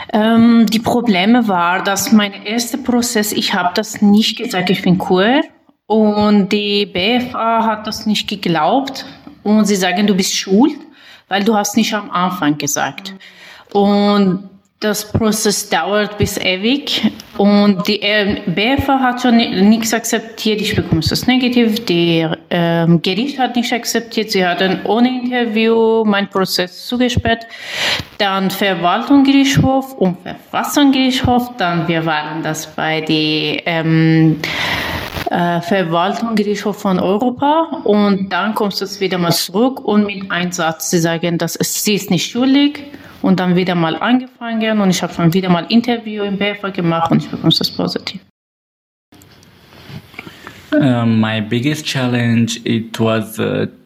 Die Probleme war, dass mein erster Prozess, ich habe das nicht gesagt, ich bin queer und die BFA hat das nicht geglaubt und sie sagen, du bist schuld, weil du hast nicht am Anfang gesagt. Und das Prozess dauert bis ewig und die BFA hat schon nichts akzeptiert, ich bekomme es negativ, der Gericht hat nicht akzeptiert, sie hatten ohne Interview meinen Prozess zugesperrt, dann Verwaltungsgerichtshof und Verfassungsgerichtshof, dann wir waren das bei der Verwaltungsgerichtshof von Europa und dann kommst du wieder mal zurück und mit einem Satz, sie sagen, sie ist nicht schuldig. Und dann wieder mal angefangen und ich habe schon wieder mal Interview im BFA gemacht und ich bekomme das positiv. My biggest challenge it was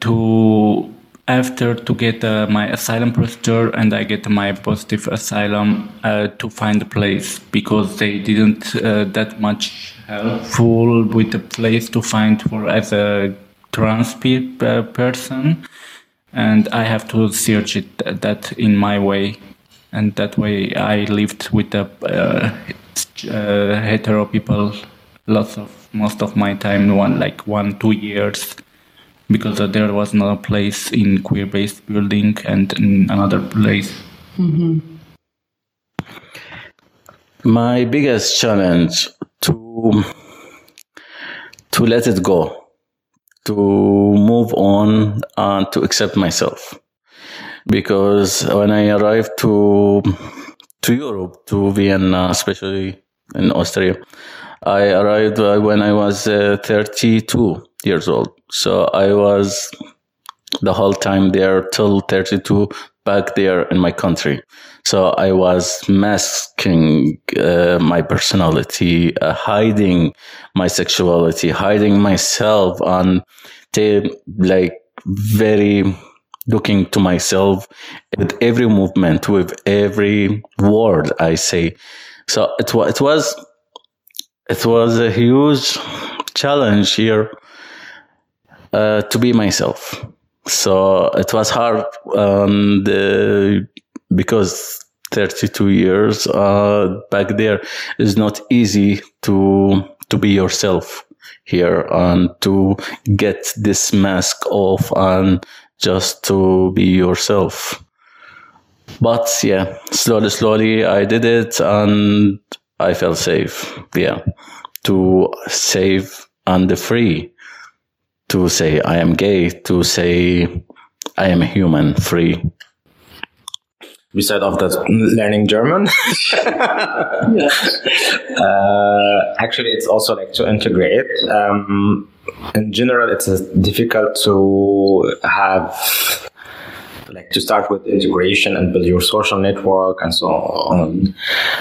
after to get my asylum procedure and I get my positive asylum to find a place because they didn't that much helpful with a place to find for as a trans person. And I have to search it that in my way, and that way I lived with the hetero people most of my time, 1-2 years, because there was no place in queer-based building and in another place. Mm-hmm. My biggest challenge to let it go, to move on and to accept myself. Because when I arrived to Europe, to Vienna, especially in Austria, I arrived when I was 32 years old. So I was the whole time there till 32 back there in my country. So I was masking my personality, hiding my sexuality, hiding myself, and very looking to myself with every movement, with every word I say. So it was a huge challenge here to be myself. So it was hard, because 32 years back there is not easy to be yourself here and to get this mask off and just to be yourself. But yeah, slowly I did it and I felt safe. Yeah, to safe and free. To say I am gay, to say I am a human, free. Beside of that, learning German. Actually, it's also like to integrate. In general, it's difficult to have, like, to start with integration and build your social network and so on.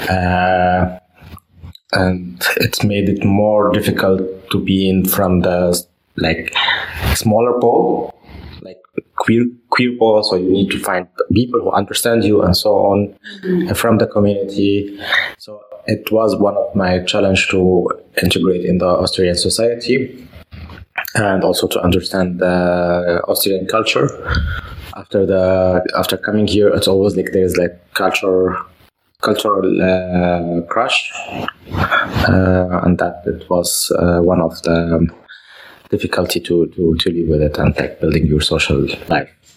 And it's made it more difficult to be in from the smaller pool, like queer pool. So you need to find people who understand you and so on from the community. So it was one of my challenge to integrate in the Australian society and also to understand the Australian culture. After coming here, it's always like there's like cultural crush, and that it was one of the difficulty to live with it and like building your social life.